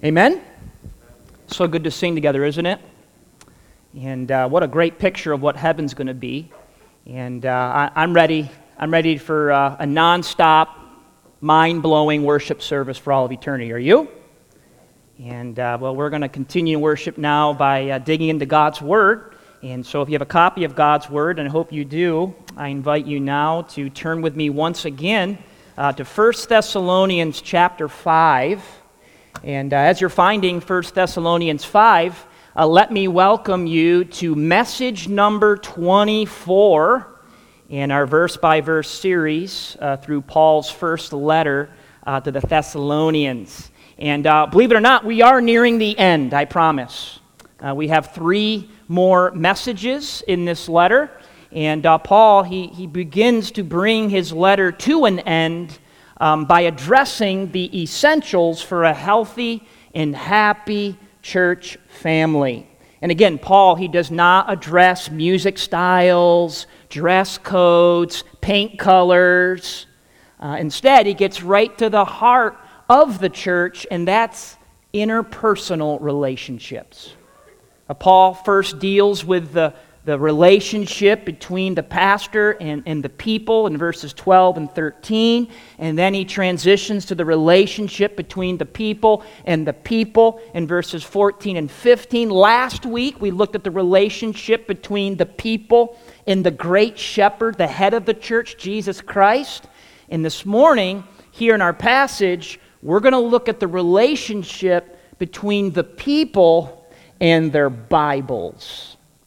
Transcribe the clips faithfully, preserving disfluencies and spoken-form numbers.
Amen? So good to sing together, isn't it? And uh, what a great picture of what heaven's going to be. And uh, I, I'm ready. I'm ready for uh, a non-stop, mind-blowing worship service for all of eternity. Are you? And uh, well, we're going to continue worship now by uh, digging into God's Word. And so if you have a copy of God's Word, and I hope you do, I invite you now to turn with me once again uh, to First Thessalonians chapter five. And uh, as you're finding First Thessalonians five, uh, let me welcome you to message number twenty-four in our verse-by-verse series uh, through Paul's first letter uh, to the Thessalonians. And uh, believe it or not, we are nearing the end, I promise. Uh, we have three more messages in this letter, and uh, Paul, he, he begins to bring his letter to an end Um, by addressing the essentials for a healthy and happy church family. And again, Paul, he does not address music styles, dress codes, paint colors. Uh, instead, he gets right to the heart of the church, and that's interpersonal relationships. Uh, Paul first deals with the the relationship between the pastor and, and the people in verses twelve and thirteen, and then he transitions to the relationship between the people and the people in verses fourteen and fifteen. Last week, we looked at the relationship between the people and the great shepherd, the head of the church, Jesus Christ. And this morning, here in our passage, we're going to look at the relationship between the people and their Bibles.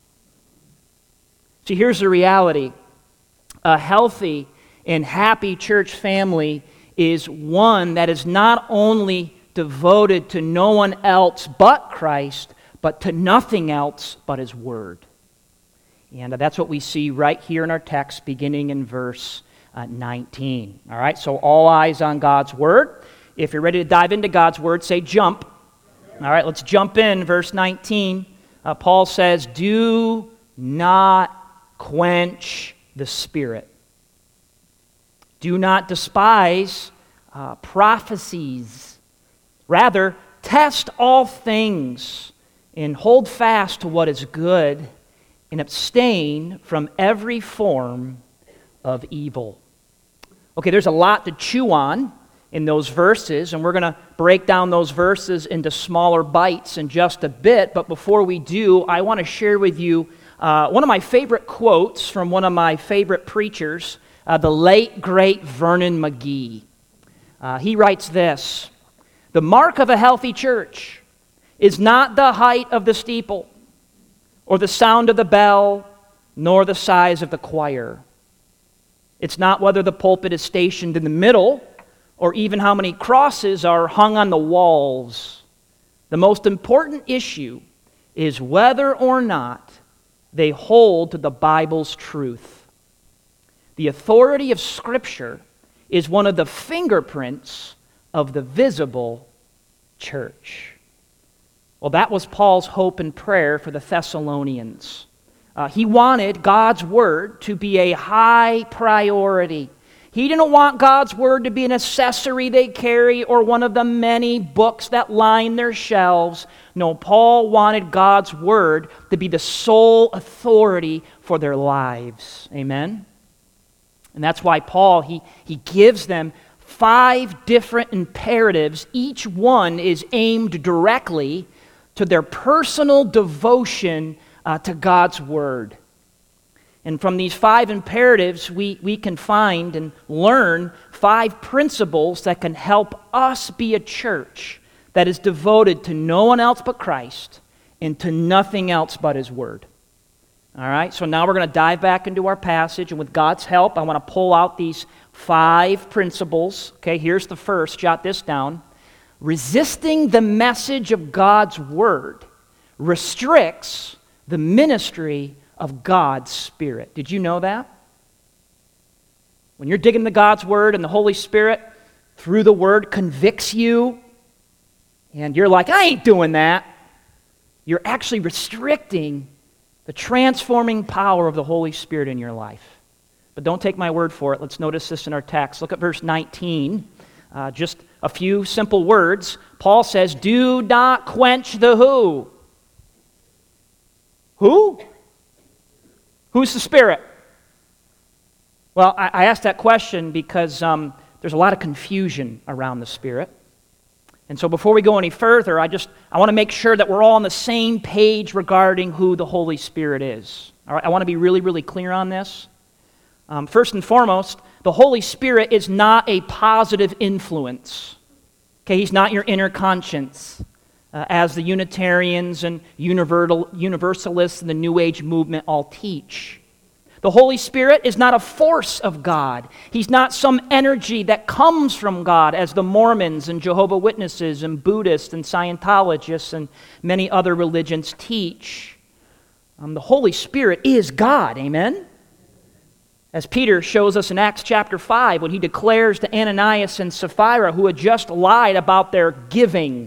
See, here's the reality. A healthy and happy church family is one that is not only devoted to no one else but Christ, but to nothing else but His Word. And that's what we see right here in our text, beginning in verse uh, nineteen. All right, so all eyes on God's Word. If you're ready to dive into God's Word, say jump. All right, let's jump in. Verse nineteen, uh, Paul says, "Do not quench the Spirit. Do not despise uh, prophecies. Rather, test all things and hold fast to what is good and abstain from every form of evil." Okay, there's a lot to chew on in those verses, and we're going to break down those verses into smaller bites in just a bit. But before we do, I want to share with you Uh, one of my favorite quotes from one of my favorite preachers, uh, the late, great Vernon McGee. Uh, he writes this: "The mark of a healthy church is not the height of the steeple, or the sound of the bell, nor the size of the choir. It's not whether the pulpit is stationed in the middle, or even how many crosses are hung on the walls. The most important issue is whether or not they hold to the Bible's truth. The authority of Scripture is one of the fingerprints of the visible church." Well, that was Paul's hope and prayer for the Thessalonians. Uh, he wanted God's Word to be a high priority. He didn't want God's Word to be an accessory they carry or one of the many books that line their shelves. No, Paul wanted God's Word to be the sole authority for their lives. Amen? And that's why Paul, he, he gives them five different imperatives. Each one is aimed directly to their personal devotion uh, to God's Word. And from these five imperatives, we, we can find and learn five principles that can help us be a church that is devoted to no one else but Christ and to nothing else but His Word. All right, so now we're going to dive back into our passage, and with God's help, I want to pull out these five principles. Okay, here's the first. Jot this down. Resisting the message of God's Word restricts the ministry of God's Spirit. Did you know that? When you're digging into God's Word and the Holy Spirit, through the Word, convicts you, and you're like, "I ain't doing that," you're actually restricting the transforming power of the Holy Spirit in your life. But don't take my word for it. Let's notice this in our text. Look at verse nineteen. Uh, just A few simple words. Paul says, do not quench the who? Who? Who's the Spirit? Well, I, I asked that question because um, there's a lot of confusion around the Spirit. And so before we go any further, I just I want to make sure that we're all on the same page regarding who the Holy Spirit is. All right, I want to be really, really clear on this. Um, first and foremost, the Holy Spirit is not a positive influence. Okay, he's not your inner conscience, uh, as the Unitarians and universal, Universalists and the New Age movement all teach. The Holy Spirit is not a force of God. He's not some energy that comes from God, as the Mormons and Jehovah's Witnesses and Buddhists and Scientologists and many other religions teach. Um, the Holy Spirit is God, amen? As Peter shows us in Acts chapter five, when he declares to Ananias and Sapphira, who had just lied about their giving,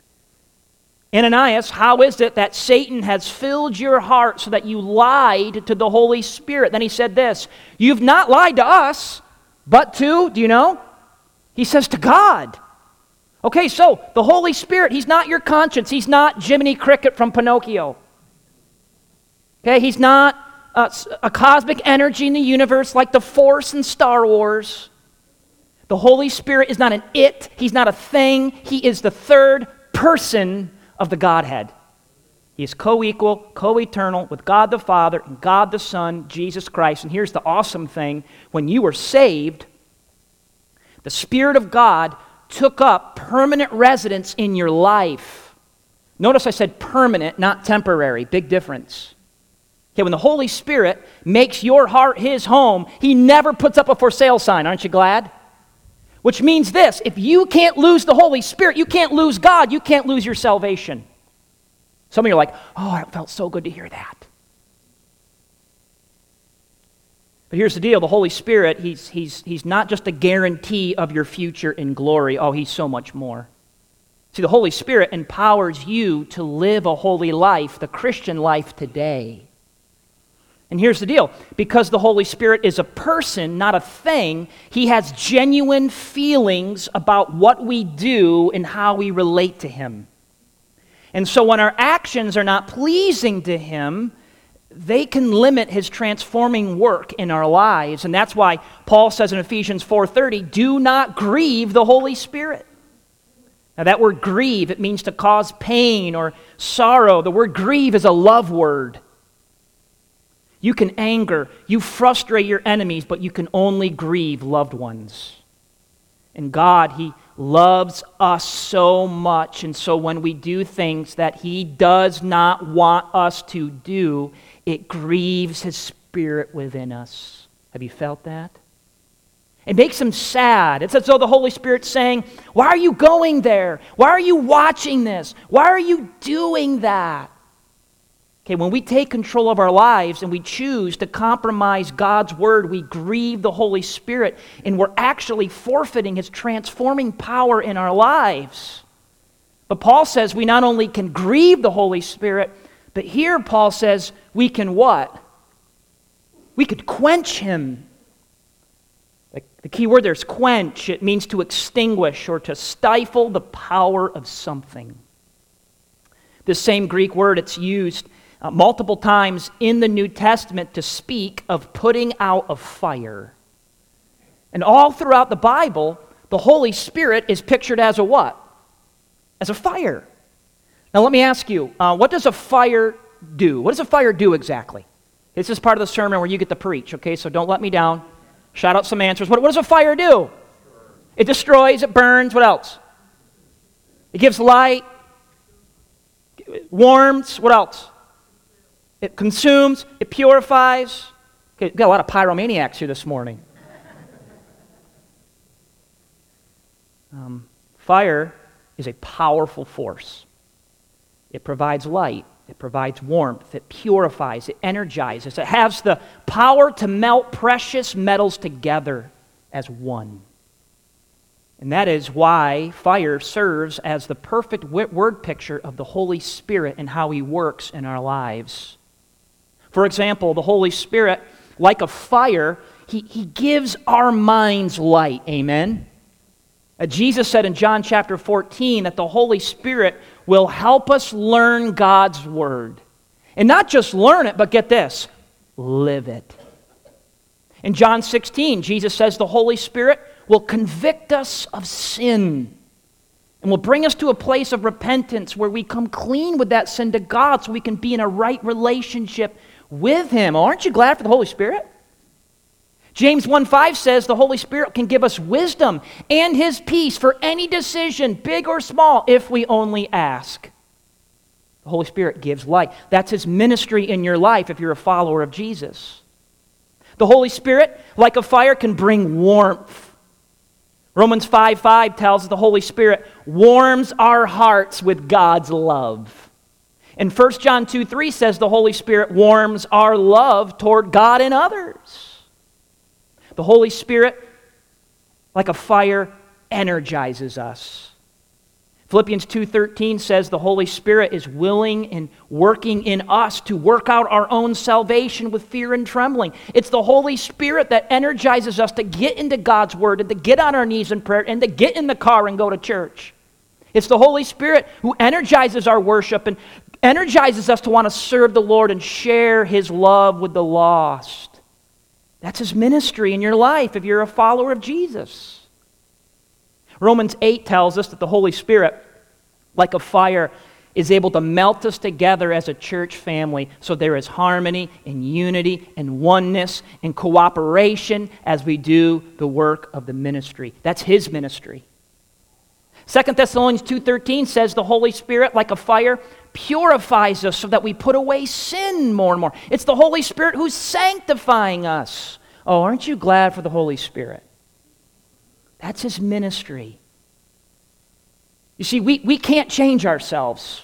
Ananias, how is it that Satan has filled your heart so that you lied to the Holy Spirit? Then he said this, you've not lied to us, but to, do you know? He says to God. Okay, so the Holy Spirit, he's not your conscience. He's not Jiminy Cricket from Pinocchio. Okay, he's not a, a cosmic energy in the universe like the Force in Star Wars. The Holy Spirit is not an it. He's not a thing. He is the third person of the Godhead. He is co-equal, co-eternal with God the Father and God the Son, Jesus Christ. And here's the awesome thing. When you were saved, the Spirit of God took up permanent residence in your life. Notice I said permanent, not temporary. Big difference. Okay, when the Holy Spirit makes your heart his home, he never puts up a for sale sign. Aren't you glad? Which means this, if you can't lose the Holy Spirit, you can't lose God, you can't lose your salvation. Some of you are like, oh, it felt so good to hear that. But here's the deal, the Holy Spirit, he's, he's, he's not just a guarantee of your future in glory. Oh, he's so much more. See, the Holy Spirit empowers you to live a holy life, the Christian life today. And here's the deal. Because the Holy Spirit is a person, not a thing, he has genuine feelings about what we do and how we relate to him. And so when our actions are not pleasing to him, they can limit his transforming work in our lives. And that's why Paul says in Ephesians four thirty, do not grieve the Holy Spirit. Now that word grieve, it means to cause pain or sorrow. The word grieve is a love word. You can anger, you frustrate your enemies, but you can only grieve loved ones. And God, he loves us so much, and so when we do things that he does not want us to do, it grieves his Spirit within us. Have you felt that? It makes him sad. It's as though the Holy Spirit's saying, why are you going there? Why are you watching this? Why are you doing that? Okay, when we take control of our lives and we choose to compromise God's word, we grieve the Holy Spirit, and we're actually forfeiting his transforming power in our lives. But Paul says we not only can grieve the Holy Spirit, but here Paul says we can what? We could quench him. The key word there is quench. It means to extinguish or to stifle the power of something. This same Greek word, it's used Uh, multiple times in the New Testament to speak of putting out a fire. And all throughout the Bible, the Holy Spirit is pictured as a what? As a fire. Now let me ask you, uh, what does a fire do? What does a fire do exactly? This is part of the sermon where you get to preach, okay? So don't let me down. Shout out some answers. What, what does a fire do? It destroys, it burns, what else? It gives light, it warms, what else? It consumes, it purifies. Okay, we've got a lot of pyromaniacs here this morning. Um, fire is a powerful force. It provides light, it provides warmth, it purifies, it energizes. It has the power to melt precious metals together as one. And that is why fire serves as the perfect word picture of the Holy Spirit and how he works in our lives. For example, the Holy Spirit, like a fire, he, he gives our minds light, amen? Uh, Jesus said in John chapter fourteen that the Holy Spirit will help us learn God's Word. And not just learn it, but get this, live it. In John sixteen, Jesus says the Holy Spirit will convict us of sin and will bring us to a place of repentance where we come clean with that sin to God so we can be in a right relationship with Him. Oh, aren't you glad for the Holy Spirit? James one five says the Holy Spirit can give us wisdom and His peace for any decision, big or small, if we only ask. The Holy Spirit gives light. That's His ministry in your life if you're a follower of Jesus. The Holy Spirit, like a fire, can bring warmth. Romans five five tells us the Holy Spirit warms our hearts with God's love. And First John two three says the Holy Spirit warms our love toward God and others. The Holy Spirit, like a fire, energizes us. Philippians two thirteen says the Holy Spirit is willing and working in us to work out our own salvation with fear and trembling. It's the Holy Spirit that energizes us to get into God's Word and to get on our knees in prayer and to get in the car and go to church. It's the Holy Spirit who energizes our worship and energizes us to want to serve the Lord and share His love with the lost. That's His ministry in your life if you're a follower of Jesus. Romans eight tells us that the Holy Spirit, like a fire, is able to melt us together as a church family so there is harmony and unity and oneness and cooperation as we do the work of the ministry. That's His ministry. Second Thessalonians two thirteen says the Holy Spirit, like a fire, purifies us so that we put away sin more and more. It's the Holy Spirit who's sanctifying us. Oh, aren't you glad for the Holy Spirit? That's His ministry. You see, we, we can't change ourselves.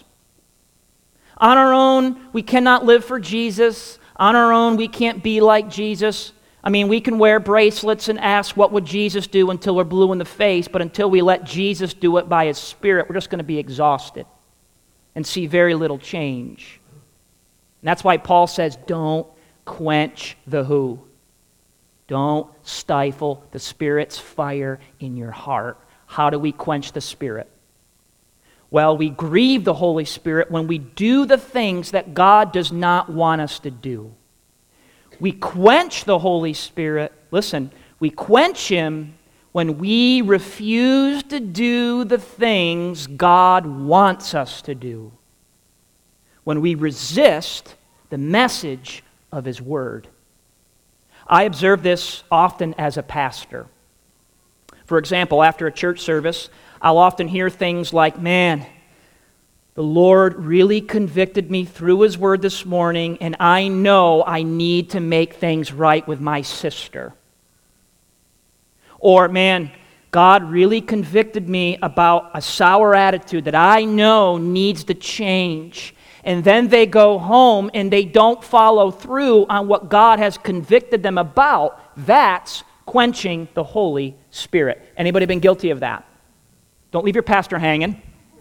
On our own, we cannot live for Jesus. On our own, we can't be like Jesus. I mean, we can wear bracelets and ask, what would Jesus do, until we're blue in the face, but until we let Jesus do it by His Spirit, we're just going to be exhausted and see very little change. And that's why Paul says, don't quench the who. Don't stifle the Spirit's fire in your heart. How do we quench the Spirit? Well, we grieve the Holy Spirit when we do the things that God does not want us to do. We quench the Holy Spirit, listen, we quench Him when we refuse to do the things God wants us to do. When we resist the message of His Word. I observe this often as a pastor. For example, after a church service, I'll often hear things like, man, the Lord really convicted me through His Word this morning, and I know I need to make things right with my sister. Or, man, God really convicted me about a sour attitude that I know needs to change. And then they go home and they don't follow through on what God has convicted them about. That's quenching the Holy Spirit. Anybody been guilty of that? Don't leave your pastor hanging.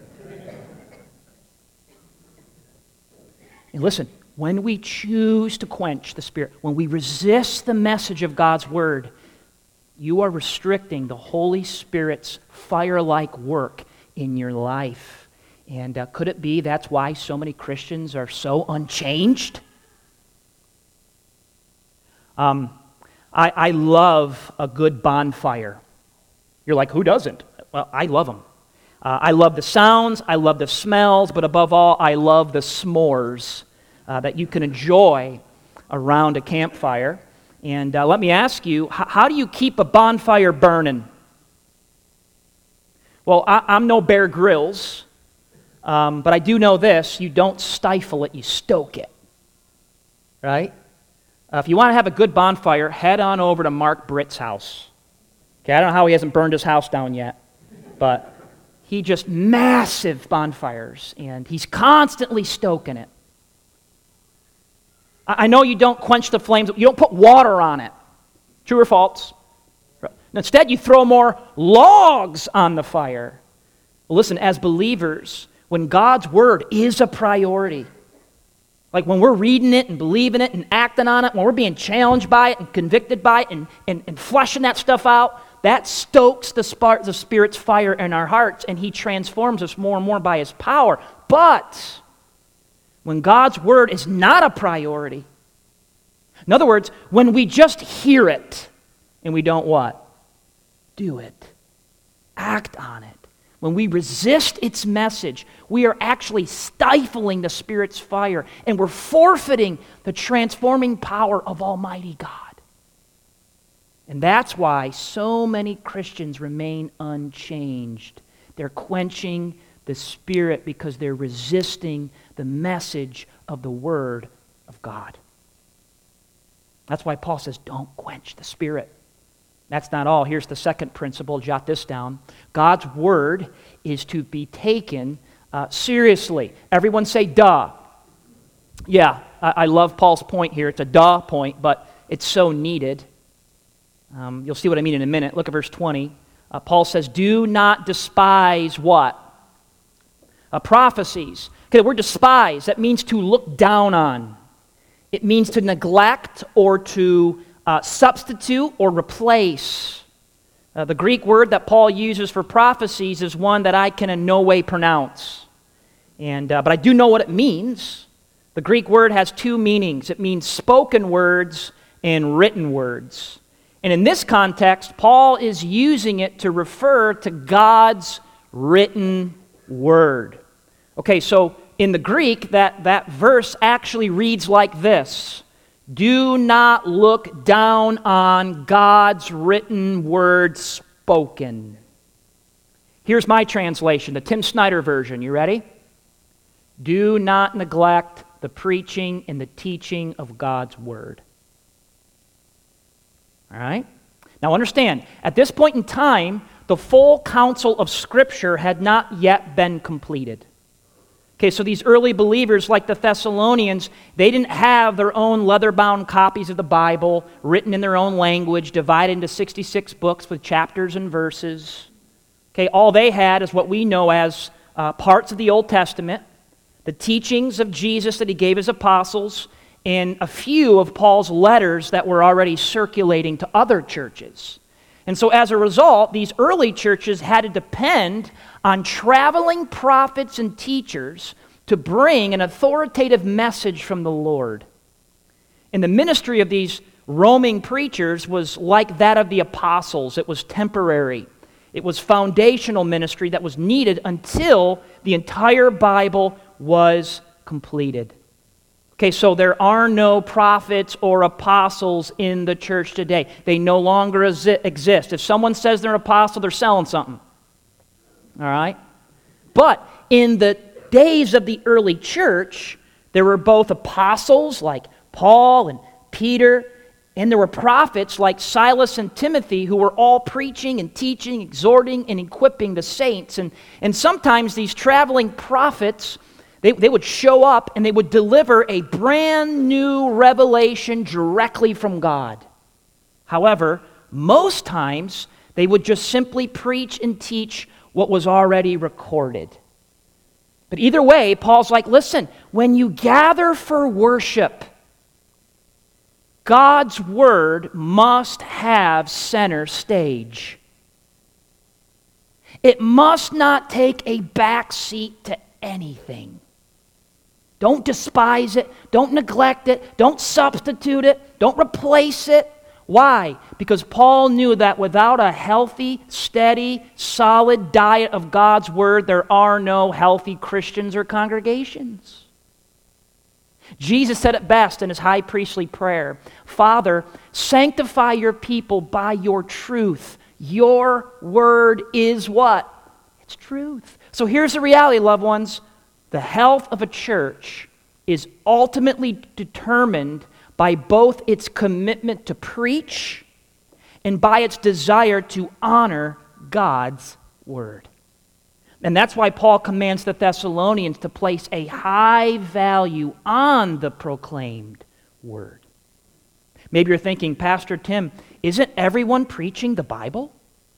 And listen, when we choose to quench the Spirit, when we resist the message of God's Word, you are restricting the Holy Spirit's fire-like work in your life. And uh, could it be that's why so many Christians are so unchanged? Um, I, I love a good bonfire. You're like, who doesn't? Well, I love them. Uh, I love the sounds, I love the smells, but above all, I love the s'mores uh, that you can enjoy around a campfire. And uh, let me ask you, h- how do you keep a bonfire burning? Well, I- I'm no Bear Grylls. Um, but I do know this, you don't stifle it, you stoke it, right? Uh, if you want to have a good bonfire, head on over to Mark Britt's house. Okay, I don't know how he hasn't burned his house down yet, but he just massive bonfires, and he's constantly stoking it. I, I know you don't quench the flames, you don't put water on it. True or false? Instead, you throw more logs on the fire. Well, listen, as believers, when God's Word is a priority, like when we're reading it and believing it and acting on it, when we're being challenged by it and convicted by it and, and, and fleshing that stuff out, that stokes the, spark, the Spirit's fire in our hearts, and He transforms us more and more by His power. But when God's Word is not a priority, in other words, when we just hear it and we don't what? Do it. Act on it. When we resist its message, we are actually stifling the Spirit's fire, and we're forfeiting the transforming power of Almighty God. And that's why so many Christians remain unchanged. They're quenching the Spirit because they're resisting the message of the Word of God. That's why Paul says, don't quench the Spirit. That's not all. Here's the second principle. Jot this down. God's Word is to be taken uh, seriously. Everyone say, duh. Yeah, I, I love Paul's point here. It's a duh point, but it's so needed. Um, you'll see what I mean in a minute. Look at verse twenty. Uh, Paul says, do not despise what? Uh, prophecies. Okay, the word despise, that means to look down on. It means to neglect or to uh, substitute or replace. Uh, the Greek word that Paul uses for prophecies is one that I can in no way pronounce. And uh, but I do know what it means. The Greek word has two meanings. It means spoken words and written words. And in this context, Paul is using it to refer to God's written word. Okay, so in the Greek, that, that verse actually reads like this. Do not look down on God's written word spoken. Here's my translation, the Tim Snyder version. You ready? Do not neglect the preaching and the teaching of God's word. All right? Now understand, at this point in time, the full counsel of Scripture had not yet been completed. Okay, so these early believers, like the Thessalonians, they didn't have their own leather-bound copies of the Bible, written in their own language, divided into sixty-six books with chapters and verses. Okay, all they had is what we know as uh, parts of the Old Testament, the teachings of Jesus that He gave His apostles, and a few of Paul's letters that were already circulating to other churches. And so as a result, these early churches had to depend on traveling prophets and teachers to bring an authoritative message from the Lord. And the ministry of these roaming preachers was like that of the apostles. It was temporary. It was foundational ministry that was needed until the entire Bible was completed. Okay, so there are no prophets or apostles in the church today. They no longer exist. If someone says they're an apostle, they're selling something. All right? But in the days of the early church, there were both apostles like Paul and Peter, and there were prophets like Silas and Timothy who were all preaching and teaching, exhorting and equipping the saints. And, and sometimes these traveling prophets, They, they would show up and they would deliver a brand new revelation directly from God. However, most times they would just simply preach and teach what was already recorded. But either way, Paul's like, listen, when you gather for worship, God's word must have center stage. It must not take a back seat to anything. Don't despise it. Don't neglect it. Don't substitute it. Don't replace it. Why? Because Paul knew that without a healthy, steady, solid diet of God's Word, there are no healthy Christians or congregations. Jesus said it best in His high priestly prayer, Father, sanctify your people by your truth. Your Word is what? It's truth. So here's the reality, loved ones. The health of a church is ultimately determined by both its commitment to preach and by its desire to honor God's word. And that's why Paul commands the Thessalonians to place a high value on the proclaimed word. Maybe you're thinking, Pastor Tim, isn't everyone preaching the Bible?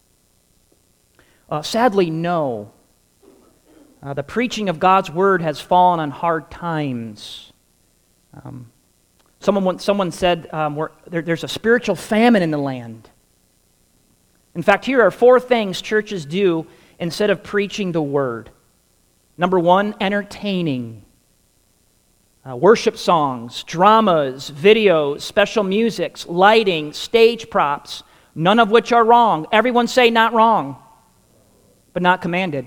Uh, sadly, no. Uh, the preaching of God's word has fallen on hard times. Um, someone, someone said um, we're, there, there's a spiritual famine in the land. In fact, here are four things churches do instead of preaching the Word. Number one, entertaining. Uh, worship songs, dramas, videos, special musics, lighting, stage props, none of which are wrong. Everyone say not wrong, but not commanded.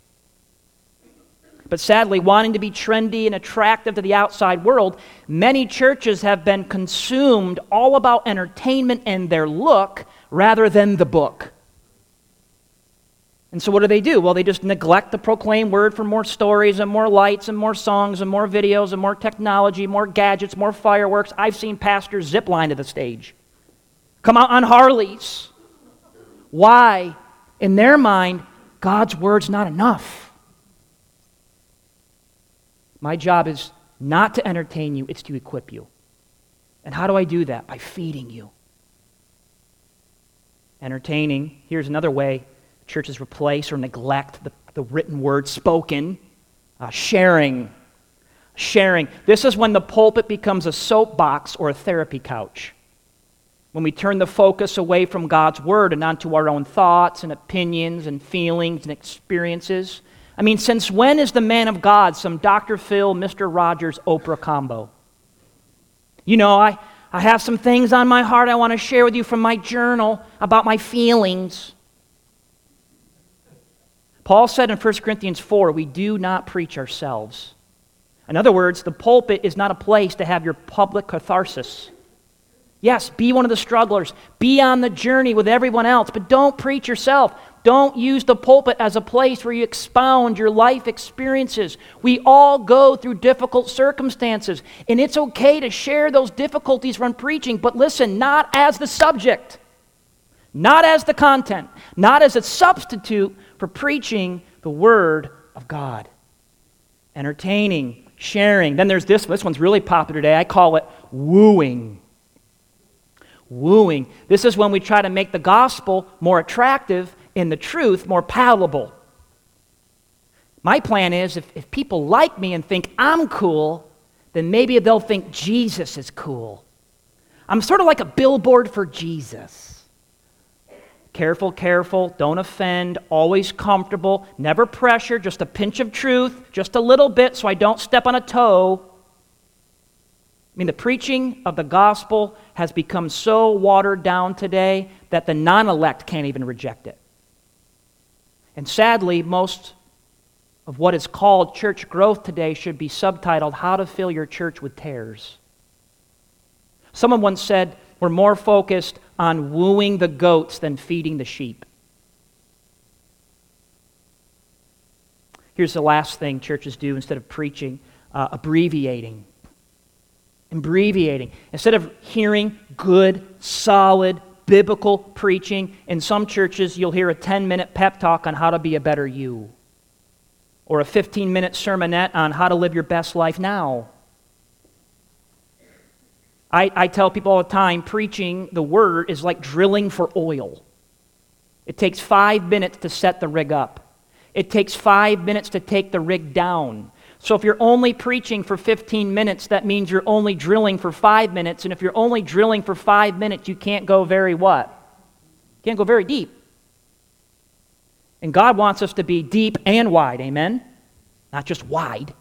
But sadly, wanting to be trendy and attractive to the outside world, many churches have been consumed all about entertainment and their look rather than the book. And so what do they do? Well, they just neglect the proclaimed word for more stories and more lights and more songs and more videos and more technology, more gadgets, more fireworks. I've seen pastors zip line to the stage, come out on Harleys. Why? In their mind, God's word's not enough. My job is not to entertain you, it's to equip you. And how do I do that? By feeding you. Entertaining, here's another way churches replace or neglect the, the written word spoken. Uh, sharing. Sharing. This is when the pulpit becomes a soapbox or a therapy couch. When we turn the focus away from God's word and onto our own thoughts and opinions and feelings and experiences. I mean, since when is the man of God some Doctor Phil, Mister Rogers, Oprah combo? You know, I, I have some things on my heart I want to share with you from my journal about my feelings. Paul said in First Corinthians four, we do not preach ourselves. In other words, the pulpit is not a place to have your public catharsis. Yes, be one of the strugglers. Be on the journey with everyone else, but don't preach yourself. Don't use the pulpit as a place where you expound your life experiences. We all go through difficult circumstances, and it's okay to share those difficulties when preaching, but listen, not as the subject, not as the content, not as a substitute for preaching the Word of God. Entertaining, sharing. Then there's this, this one's really popular today. I call it wooing. Wooing. This is when we try to make the gospel more attractive and the truth more palatable. My plan is if, if people like me and think I'm cool, then maybe they'll think Jesus is cool. I'm sort of like a billboard for Jesus. Careful, careful, don't offend, always comfortable, never pressure, just a pinch of truth, just a little bit so I don't step on a toe. I mean, the preaching of the gospel has become so watered down today that the non-elect can't even reject it. And sadly, most of what is called church growth today should be subtitled, How to Fill Your Church with Tares. Someone once said, we're more focused on wooing the goats than feeding the sheep. Here's the last thing churches do instead of preaching, uh, abbreviating. Abbreviating. Instead of hearing good, solid, biblical preaching, in some churches you'll hear a ten-minute pep talk on how to be a better you, or a fifteen-minute sermonette on how to live your best life now. I, I tell people all the time, preaching the word is like drilling for oil. It takes five minutes to set the rig up. It takes five minutes to take the rig down. So if you're only preaching for fifteen minutes, that means you're only drilling for five minutes. And if you're only drilling for five minutes, you can't go very what? You can't go very deep. And God wants us to be deep and wide, amen? Not just wide.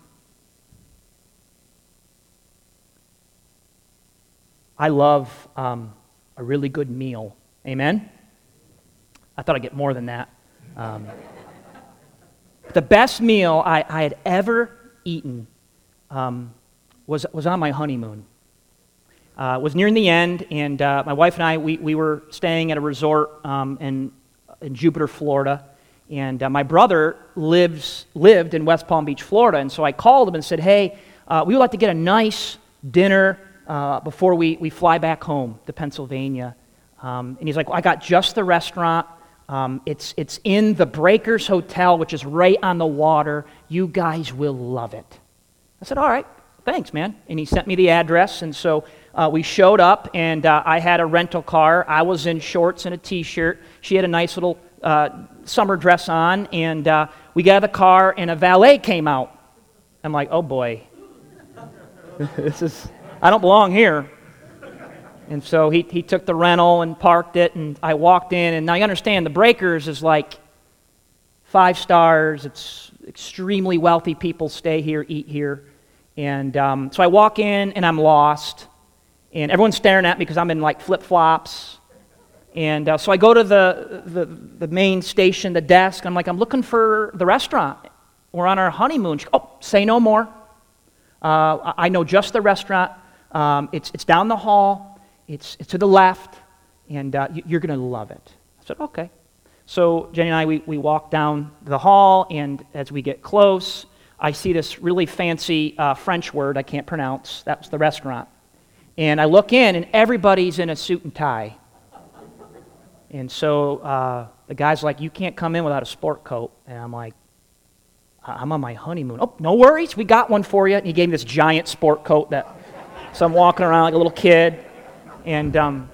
I love um, a really good meal. Amen? I thought I'd get more than that. Um, the best meal I, I had ever eaten um, was, was on my honeymoon. Uh, it was nearing the end, and uh, my wife and I, we, we were staying at a resort um, in, in Jupiter, Florida. And uh, my brother lives lived in West Palm Beach, Florida. And so I called him and said, hey, uh, we would like to get a nice dinner Uh, before we, we fly back home to Pennsylvania. Um, and he's like, well, I got just the restaurant. Um, it's, it's in the Breakers Hotel, which is right on the water. You guys will love it. I said, all right, thanks, man. And he sent me the address. And so uh, we showed up, and uh, I had a rental car. I was in shorts and a T-shirt. She had a nice little uh, summer dress on. And uh, we got out of the car, and a valet came out. I'm like, oh, boy. This is... I don't belong here. And so he, he took the rental and parked it, and I walked in, and now you understand, the Breakers is like five stars. It's extremely wealthy people stay here, eat here. And um, so I walk in, and I'm lost, and everyone's staring at me because I'm in like flip-flops. And uh, so I go to the, the the main station, the desk, and I'm like, I'm looking for the restaurant. We're on our honeymoon. She goes, oh, say no more. Uh, I know just the restaurant. Um, it's it's down the hall. It's it's to the left, and uh, you're going to love it. I said, okay. So Jenny and I, we, we walk down the hall, and as we get close, I see this really fancy uh, French word I can't pronounce. That was the restaurant. And I look in, and everybody's in a suit and tie. And so uh, the guy's like, you can't come in without a sport coat. And I'm like, I'm on my honeymoon. Oh, no worries, we got one for you. And he gave me this giant sport coat that, so I'm walking around like a little kid. And um,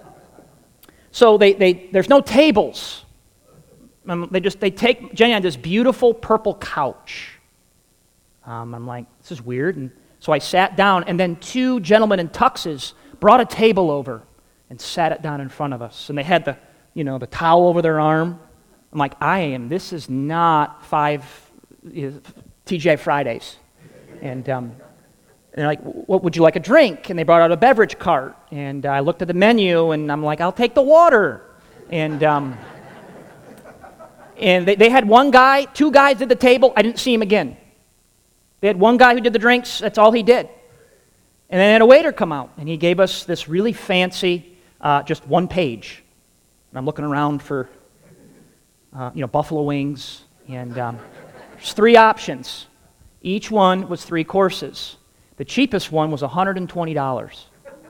so they, they there's no tables. Um, they just, they take Jenny on this beautiful purple couch. Um, I'm like, this is weird. And so I sat down, and then two gentlemen in tuxes brought a table over and sat it down in front of us. And they had the, you know, the towel over their arm. I'm like, I am, this is not five you know, T G I Fridays. And, um, and they're like, what would you like a drink? And they brought out a beverage cart. And I looked at the menu, and I'm like, I'll take the water. And um, and they, they had one guy, two guys at the table. I didn't see him again. They had one guy who did the drinks. That's all he did. And then they had a waiter come out, and he gave us this really fancy, uh, just one page. And I'm looking around for, uh, you know, buffalo wings, and um, there's three options. Each one was three courses. The cheapest one was one hundred twenty dollars.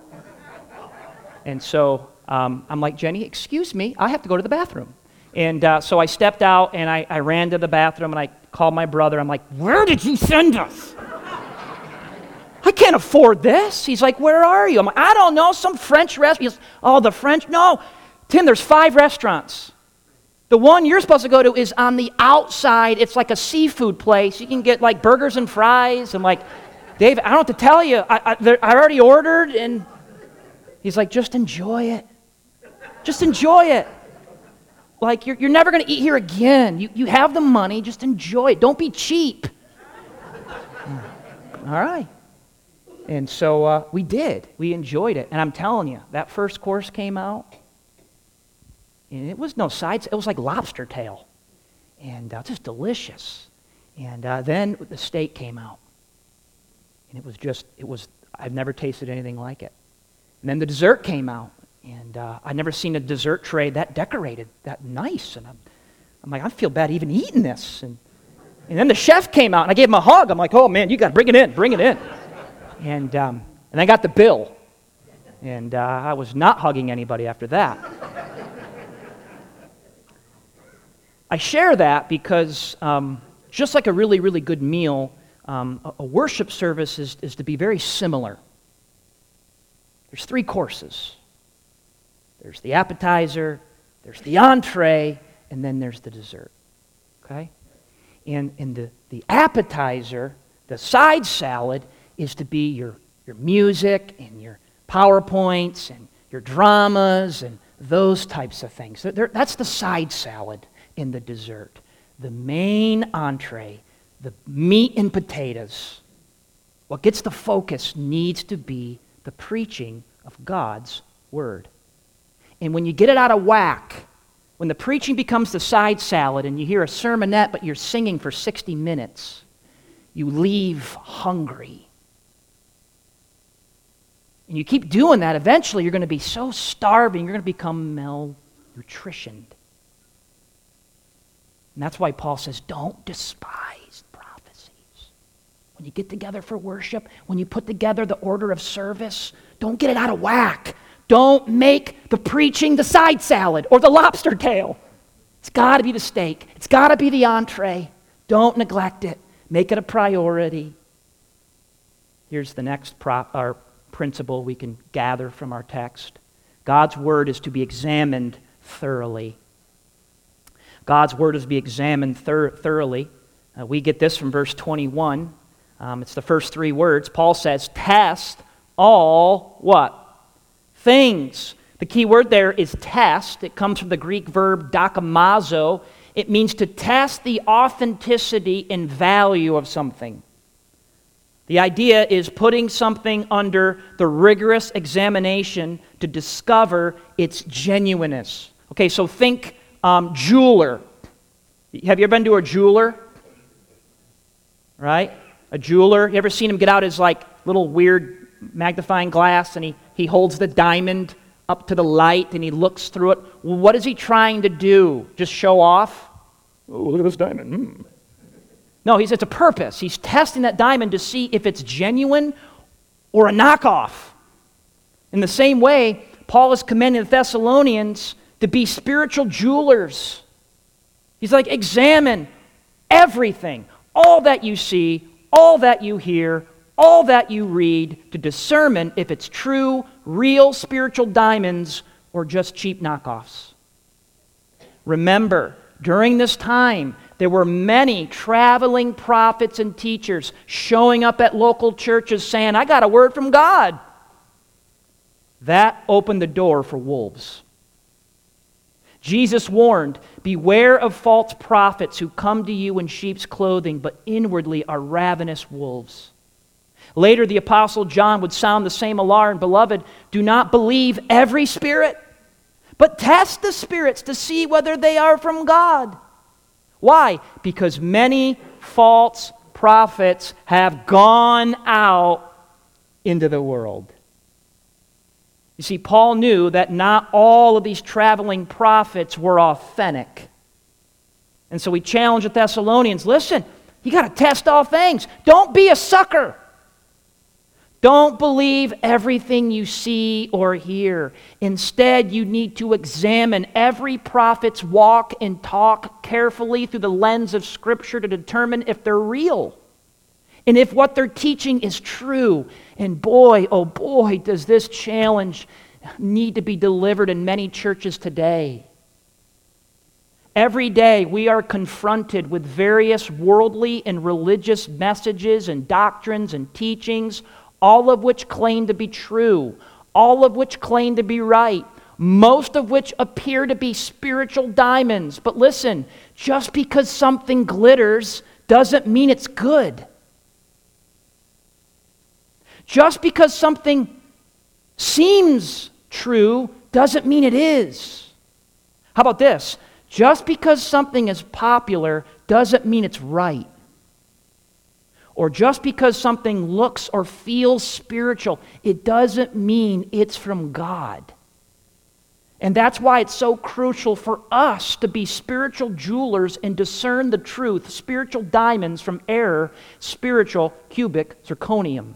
And so um, I'm like, Jenny, excuse me, I have to go to the bathroom. And uh, so I stepped out, and I, I ran to the bathroom, and I called my brother. I'm like, where did you send us? I can't afford this. He's like, where are you? I'm like, I don't know, some French restaurant. He goes, oh, the French? No, Tim, there's five restaurants. The one you're supposed to go to is on the outside. It's like a seafood place. You can get like burgers and fries. I'm like, Dave, I don't have to tell you. I, I, I already ordered. And he's like, just enjoy it. Just enjoy it. Like, you're, you're never going to eat here again. You, you have the money. Just enjoy it. Don't be cheap. All right. And so uh, we did. We enjoyed it. And I'm telling you, that first course came out, and it was no sides. It was like lobster tail. And uh, just delicious. And uh, then the steak came out. And it was just, it was, I've never tasted anything like it. And then the dessert came out. And uh, I'd never seen a dessert tray that decorated, that nice. And I'm, I'm like, I feel bad even eating this. And, and then the chef came out, and I gave him a hug. I'm like, oh, man, you got to bring it in, bring it in. And um, and I got the bill. And uh, I was not hugging anybody after that. I share that because um, just like a really, really good meal, um, a, a worship service is, is to be very similar. There's three courses. There's the appetizer, there's the entree, and then there's the dessert, okay? And, and the, the appetizer, the side salad, is to be your, your music and your PowerPoints and your dramas and those types of things. They're, that's the side salad in the dessert. The main entree, the meat and potatoes, what gets the focus needs to be the preaching of God's Word. And when you get it out of whack, when the preaching becomes the side salad and you hear a sermonette but you're singing for sixty minutes, you leave hungry. And you keep doing that, eventually you're going to be so starving, you're going to become malnutritioned. And that's why Paul says, don't despise prophecies. When you get together for worship, when you put together the order of service, don't get it out of whack. Don't make the preaching the side salad or the lobster tail. It's got to be the steak. It's got to be the entree. Don't neglect it. Make it a priority. Here's the next prop, our principle we can gather from our text. God's Word is to be examined thoroughly. God's Word is to be examined thir- thoroughly. Uh, we get this from verse twenty-one. Um, it's the first three words. Paul says, test all what? things. The key word there is test. It comes from the Greek verb dokimazo. It means to test the authenticity and value of something. The idea is putting something under the rigorous examination to discover its genuineness. Okay, so think um, jeweler. Have you ever been to a jeweler? Right? A jeweler. You ever seen him get out his like little weird magnifying glass and he, he holds the diamond up to the light and he looks through it? Well, what is he trying to do? Just show off? Oh, look at this diamond. Mm. No, he's, it's a purpose. He's testing that diamond to see if it's genuine or a knockoff. In the same way, Paul is commanding the Thessalonians to be spiritual jewelers. He's like, examine everything, all that you see, all that you hear, all that you read, to discern if it's true, real spiritual diamonds or just cheap knockoffs. Remember, during this time, there were many traveling prophets and teachers showing up at local churches saying, I got a word from God. That opened the door for wolves. Jesus warned, beware of false prophets who come to you in sheep's clothing, but inwardly are ravenous wolves. Later, the Apostle John would sound the same alarm. Beloved, do not believe every spirit, but test the spirits to see whether they are from God. Why? Because many false prophets have gone out into the world. You see, Paul knew that not all of these traveling prophets were authentic. And so he challenged the Thessalonians, listen, you got to test all things. Don't be a sucker. Don't believe everything you see or hear. Instead, you need to examine every prophet's walk and talk carefully through the lens of Scripture to determine if they're real and if what they're teaching is true. And boy, oh boy, does this challenge need to be delivered in many churches today. Every day we are confronted with various worldly and religious messages and doctrines and teachings, all of which claim to be true, all of which claim to be right, most of which appear to be spiritual diamonds. But listen, just because something glitters doesn't mean it's good. Just because something seems true doesn't mean it is. How about this? Just because something is popular doesn't mean it's right. Or just because something looks or feels spiritual, it doesn't mean it's from God. And that's why it's so crucial for us to be spiritual jewelers and discern the truth, spiritual diamonds from error, spiritual cubic zirconium.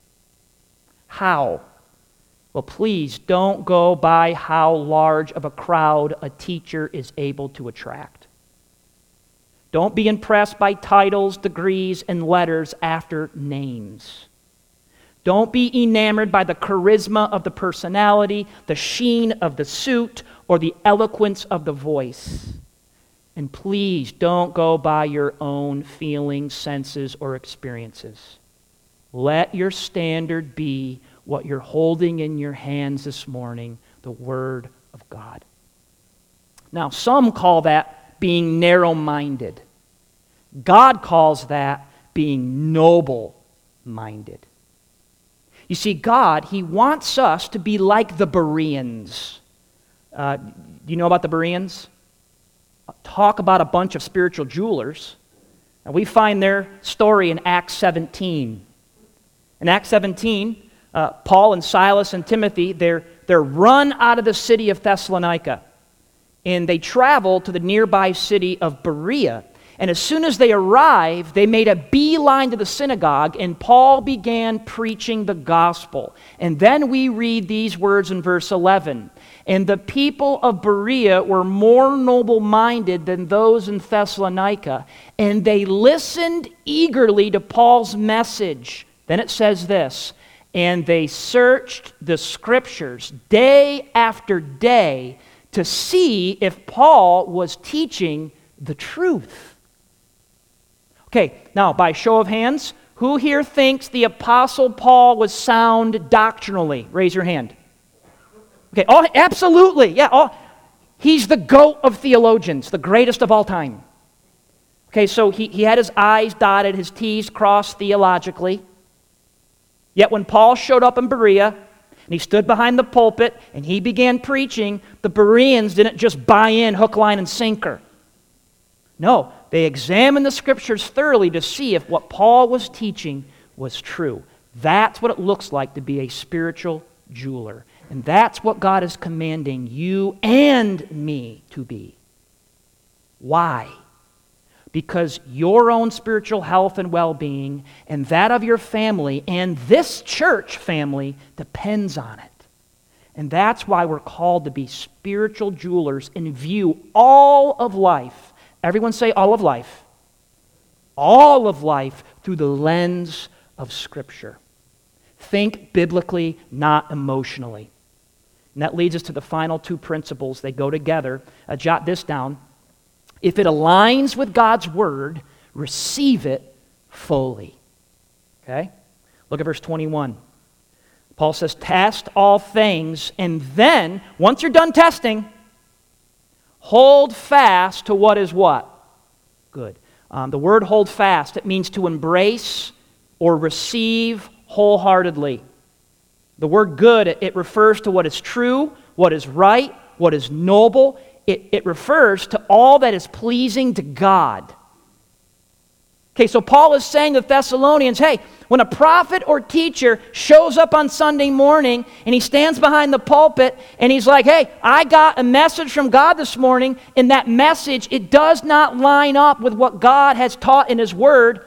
How? Well, please don't go by how large of a crowd a teacher is able to attract. Don't be impressed by titles, degrees, and letters after names. Don't be enamored by the charisma of the personality, the sheen of the suit, or the eloquence of the voice. And please don't go by your own feelings, senses, or experiences. Let your standard be what you're holding in your hands this morning, the Word of God. Now, some call that being narrow-minded. God calls that being noble-minded. You see, God, He wants us to be like the Bereans. Uh, do you know about the Bereans? Talk about a bunch of spiritual jewelers. And we find their story in Acts seventeen. In Acts seventeen, uh, Paul and Silas and Timothy, they're, they're run out of the city of Thessalonica. And they travel to the nearby city of Berea. And as soon as they arrived, they made a beeline to the synagogue, and Paul began preaching the gospel. And then we read these words in verse eleven. And the people of Berea were more noble-minded than those in Thessalonica, and they listened eagerly to Paul's message. Then it says this, and they searched the Scriptures day after day to see if Paul was teaching the truth. Okay, now by show of hands, who here thinks the Apostle Paul was sound doctrinally? Raise your hand. Okay, all, absolutely, yeah. All, he's the GOAT of theologians, the greatest of all time. Okay, so he, he had his I's dotted, his T's crossed theologically. Yet when Paul showed up in Berea, and he stood behind the pulpit, and he began preaching, the Bereans didn't just buy in hook, line, and sinker. No, they examined the Scriptures thoroughly to see if what Paul was teaching was true. That's what it looks like to be a spiritual jeweler. And that's what God is commanding you and me to be. Why? Because your own spiritual health and well-being and that of your family and this church family depends on it. And that's why we're called to be spiritual jewelers and view all of life. Everyone say all of life. All of life through the lens of Scripture. Think biblically, not emotionally. And that leads us to the final two principles. They go together. Uh, jot this down. If it aligns with God's Word, receive it fully. Okay? Look at verse twenty-one. Paul says, test all things, and then, once you're done testing, hold fast to what is what? Good. Um, the word hold fast, it means to embrace or receive wholeheartedly. The word good, it, it refers to what is true, what is right, what is noble. It, it refers to all that is pleasing to God. Okay, so Paul is saying to the Thessalonians, hey, when a prophet or teacher shows up on Sunday morning and he stands behind the pulpit and he's like, hey, I got a message from God this morning, and that message, it does not line up with what God has taught in His Word.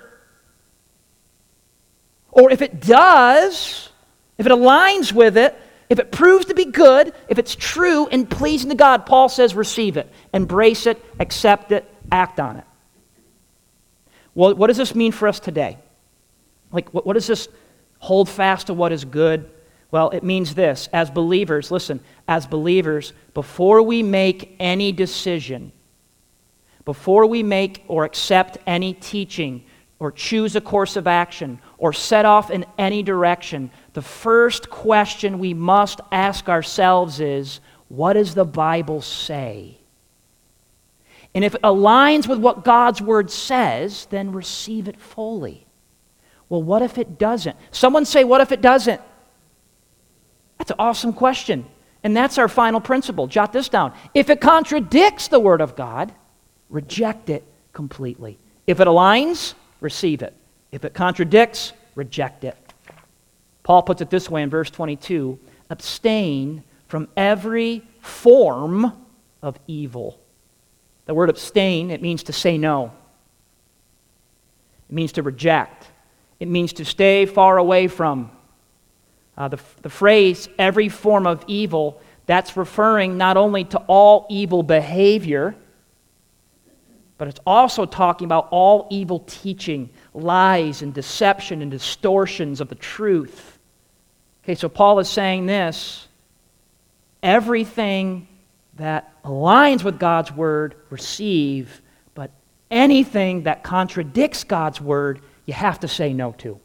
Or if it does, if it aligns with it, if it proves to be good, if it's true and pleasing to God, Paul says receive it, embrace it, accept it, act on it. Well, what does this mean for us today? Like, what, what does this hold fast to what is good? Well, it means this. As believers, listen, as believers, before we make any decision, before we make or accept any teaching or choose a course of action or set off in any direction, the first question we must ask ourselves is, what does the Bible say? And if it aligns with what God's Word says, then receive it fully. Well, what if it doesn't? Someone say, what if it doesn't? That's an awesome question. And that's our final principle. Jot this down. If it contradicts the Word of God, reject it completely. If it aligns, receive it. If it contradicts, reject it. Paul puts it this way in verse twenty-two, abstain from every form of evil. The word abstain, it means to say no. It means to reject. It means to stay far away from. Uh, the, the phrase, every form of evil, that's referring not only to all evil behavior, but it's also talking about all evil teaching, lies and deception and distortions of the truth. Okay, so Paul is saying this, everything that aligns with God's Word, receive, but anything that contradicts God's Word, you have to say no to.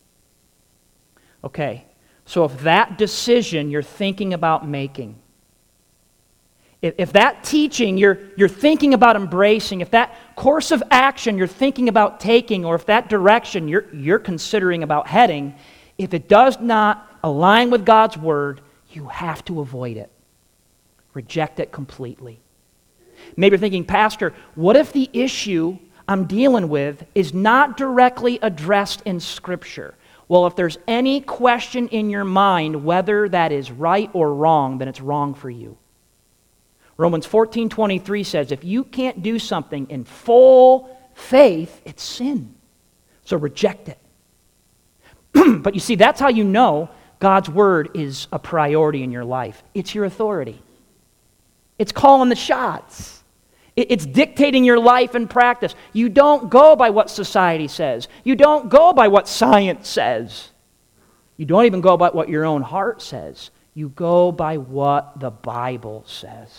Okay, so if that decision you're thinking about making, if, if that teaching you're, you're thinking about embracing, if that course of action you're thinking about taking, or if that direction you're, you're considering about heading, if it does not align with God's Word, you have to avoid it. Reject it completely. Maybe you're thinking, Pastor, what if the issue I'm dealing with is not directly addressed in Scripture? Well, if there's any question in your mind whether that is right or wrong, then it's wrong for you. Romans fourteen twenty-three says, if you can't do something in full faith, it's sin. So reject it. But you see, that's how you know God's Word is a priority in your life. It's your authority. It's calling the shots. It's dictating your life and practice. You don't go by what society says. You don't go by what science says. You don't even go by what your own heart says. You go by what the Bible says.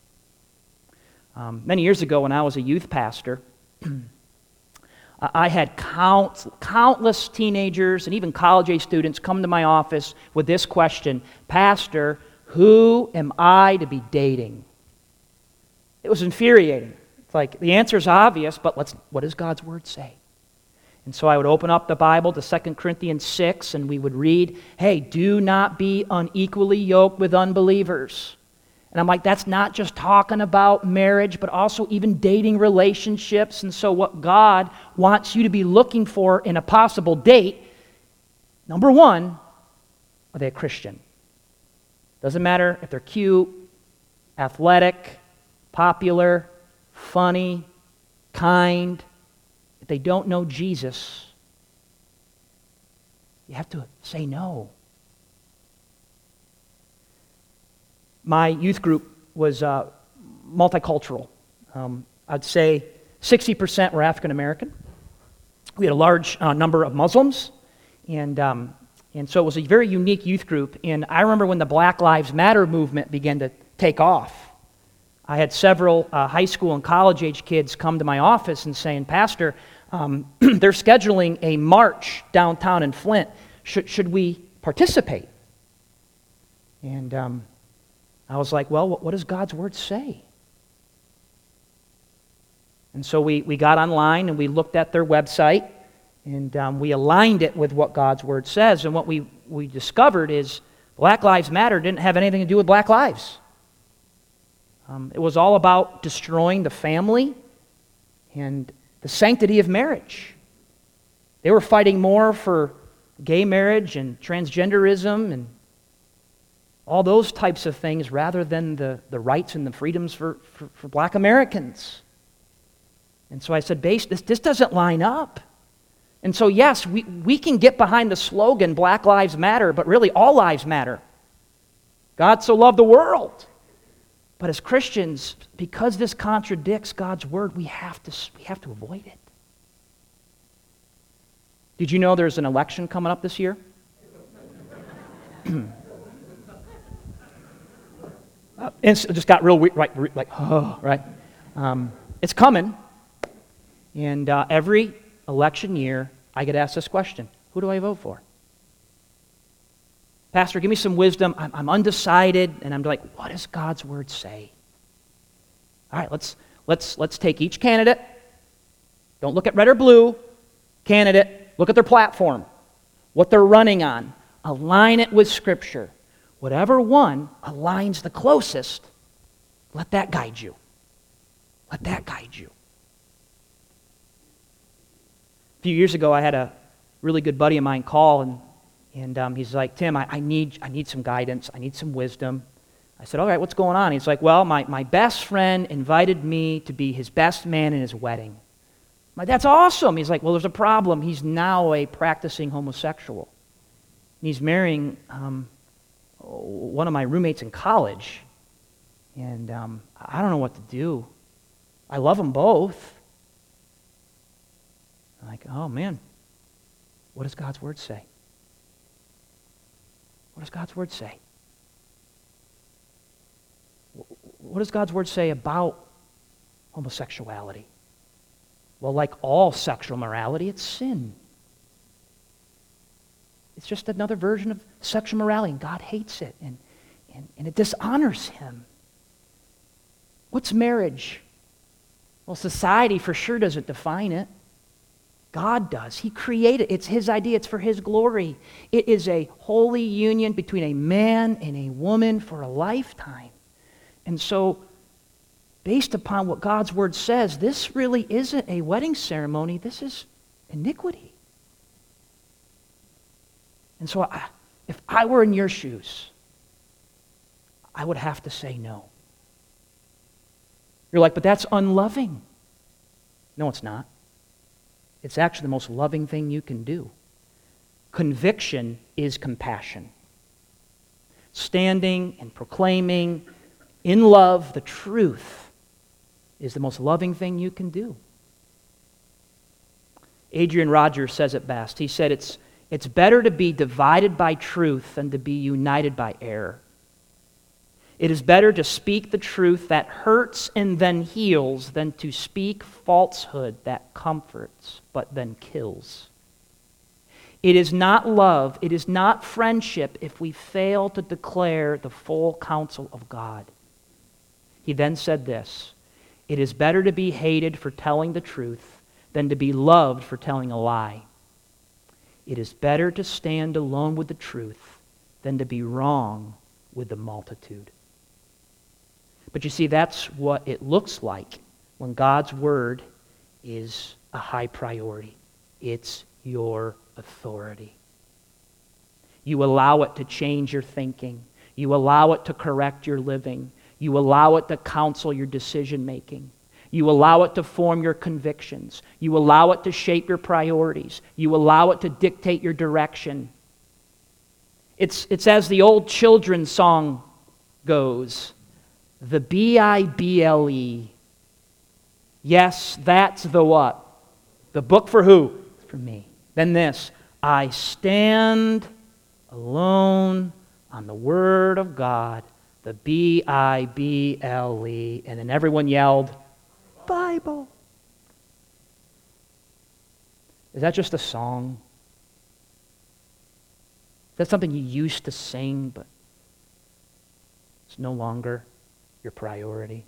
Um, many years ago when I was a youth pastor, I had count, countless teenagers and even college-age students come to my office with this question, Pastor, Who am I to be dating? It was infuriating. It's like, the answer is obvious, but let's, what does God's Word say? And so I would open up the Bible to Second Corinthians six, and we would read, hey, do not be unequally yoked with unbelievers. And I'm like, that's not just talking about marriage, but also even dating relationships. And so what God wants you to be looking for in a possible date, number one, are they a Christian? Doesn't matter if they're cute, athletic, popular, funny, kind. If they don't know Jesus, you have to say no. My youth group was uh, multicultural. Um, I'd say sixty percent were African American. We had a large uh, number of Muslims, and um, and so it was a very unique youth group. And I remember when the Black Lives Matter movement began to take off. I had several uh, high school and college-age kids come to my office and saying, Pastor, um, they're scheduling a march downtown in Flint. Should, should we participate? And um, I was like, well, what, what does God's Word say? And so we, we got online and we looked at their website, and um, we aligned it with what God's Word says. And what we, we discovered is Black Lives Matter didn't have anything to do with black lives. Um, it was all about destroying the family and the sanctity of marriage. They were fighting more for gay marriage and transgenderism and all those types of things rather than the, the rights and the freedoms for, for, for black Americans. And so I said, Base, this, this doesn't line up. And so yes, we, we can get behind the slogan, Black Lives Matter, but really all lives matter. God so loved the world. But as Christians, because this contradicts God's Word, we have to, we have to avoid it. Did you know there's an election coming up this year? uh, it just got real weird, right, like, oh, right. Um, it's coming, and uh, every election year, I get asked this question: who do I vote for? Pastor, give me some wisdom. I'm, I'm undecided, and I'm like, what does God's Word say? All right, let's let's let's take each candidate. Don't look at red or blue candidate. Look at their platform, what they're running on. Align it with Scripture. Whatever one aligns the closest, let that guide you. Let that guide you. A few years ago, I had a really good buddy of mine call, and And um, he's like, Tim, I, I need I need some guidance. I need some wisdom. I said, all right, what's going on? He's like, well, my, my best friend invited me to be his best man in his wedding. I'm like, that's awesome. He's like, well, there's a problem. He's now a practicing homosexual. And he's marrying um, one of my roommates in college. And um, I don't know what to do. I love them both. I'm like, oh, man, what does God's Word say? What does God's Word say? What does God's Word say about homosexuality? Well, like all sexual morality, it's sin. It's just another version of sexual morality, and God hates it, and, and, and it dishonors Him. What's marriage? Well, society for sure doesn't define it. God does. He created it. It's His idea. It's for His glory. It is a holy union between a man and a woman for a lifetime. And so, based upon what God's Word says, this really isn't a wedding ceremony. This is iniquity. And so, I, if I were in your shoes, I would have to say no. You're like, but that's unloving. No, it's not. It's actually the most loving thing you can do. Conviction is compassion. Standing and proclaiming in love the truth is the most loving thing you can do. Adrian Rogers says it best. He said, it's, it's better to be divided by truth than to be united by error. It is better to speak the truth that hurts and then heals than to speak falsehood that comforts but then kills. It is not love, it is not friendship if we fail to declare the full counsel of God. He then said this, "It is better to be hated for telling the truth than to be loved for telling a lie. It is better to stand alone with the truth than to be wrong with the multitude." But you see, that's what it looks like when God's word is a high priority. It's your authority. You allow it to change your thinking. You allow it to correct your living. You allow it to counsel your decision making. You allow it to form your convictions. You allow it to shape your priorities. You allow it to dictate your direction. It's, it's as the old children's song goes, the B I B L E. Yes, that's the what? The book for who? For me. Then this, I stand alone on the Word of God, the B I B L E. And then everyone yelled, Bible. Is that just a song? Is that something you used to sing, but it's no longer your priority?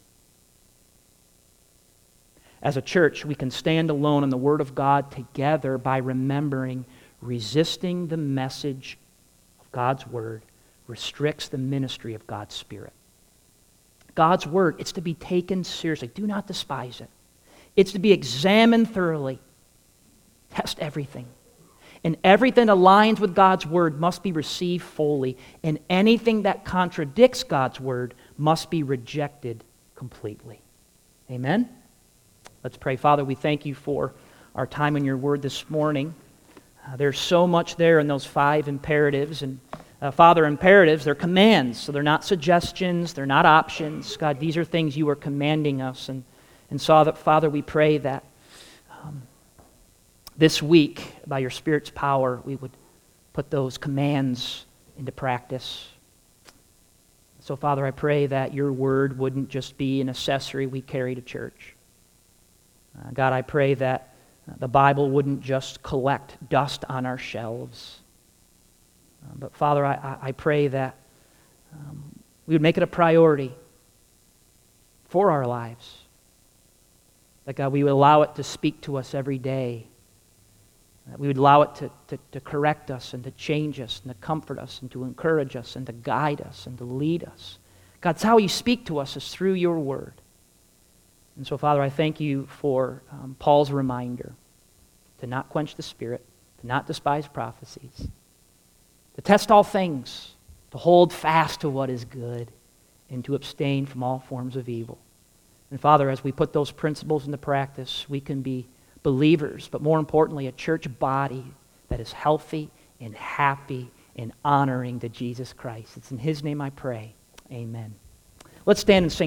As a church, we can stand alone on the Word of God together by remembering resisting the message of God's Word restricts the ministry of God's Spirit. God's Word, it's to be taken seriously. Do not despise it. It's to be examined thoroughly. Test everything. And everything that aligns with God's Word must be received fully. And anything that contradicts God's Word must be rejected completely. Amen? Let's pray. Father, we thank you for our time in your Word this morning. Uh, there's so much there in those five imperatives. And uh, Father, imperatives, they're commands. So they're not suggestions. They're not options. God, these are things you are commanding us. And, and so, that, Father, we pray that um, this week, by your Spirit's power, we would put those commands into practice. So, Father, I pray that your Word wouldn't just be an accessory we carry to church. Uh, God, I pray that the Bible wouldn't just collect dust on our shelves. Uh, but Father, I, I pray that um, we would make it a priority for our lives. That, God, we would allow it to speak to us every day. That we would allow it to, to, to correct us and to change us and to comfort us and to encourage us and to guide us and to lead us. God, it's how you speak to us is through your Word. And so, Father, I thank you for um, Paul's reminder to not quench the Spirit, to not despise prophecies, to test all things, to hold fast to what is good, and to abstain from all forms of evil. And Father, as we put those principles into practice, we can be believers, but more importantly, a church body that is healthy and happy and honoring to Jesus Christ. It's in His name I pray. Amen. Let's stand and sing.